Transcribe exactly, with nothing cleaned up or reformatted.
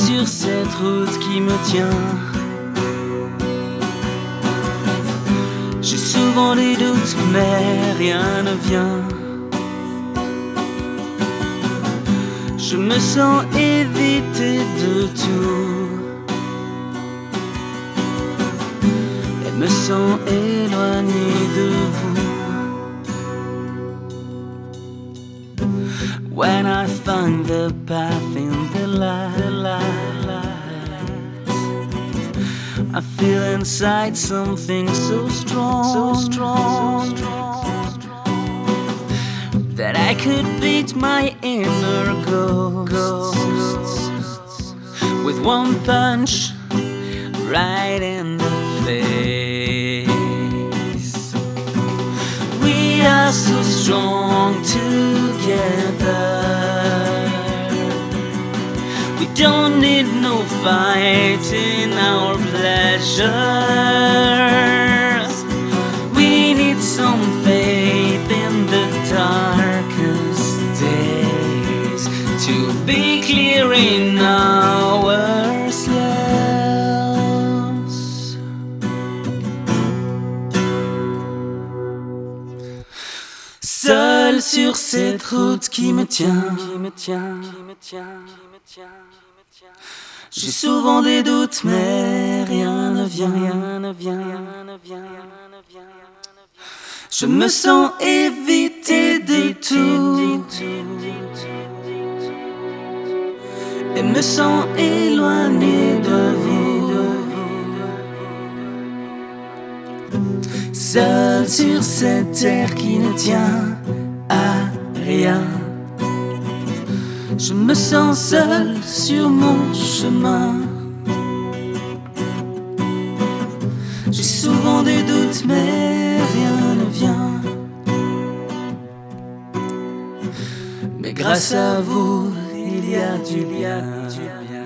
sur cette route qui me tient. J'ai souvent des doutes, mais rien ne vient. Je me sens évité de tout et me sens éloigné de vous. When I find the path in the light, I feel inside something so strong, so strong, that I could beat my inner ghost with one punch right in the face. We are so strong together. We don't need no fight in our pleasures. We need some faith in the darkest days to be clear in ourselves. Seul sur cette route qui me tient, qui me tient, qui me tient, qui me tient. J'ai souvent des doutes, mais rien ne vient, rien ne vient, rien ne vient, rien ne vient. Je me sens évité de tout et me sens éloigné de vous. Seul sur cette terre qui ne tient à rien. Je me sens seul sur mon chemin. J'ai souvent des doutes, mais rien ne vient. Mais grâce à vous, il y a du bien.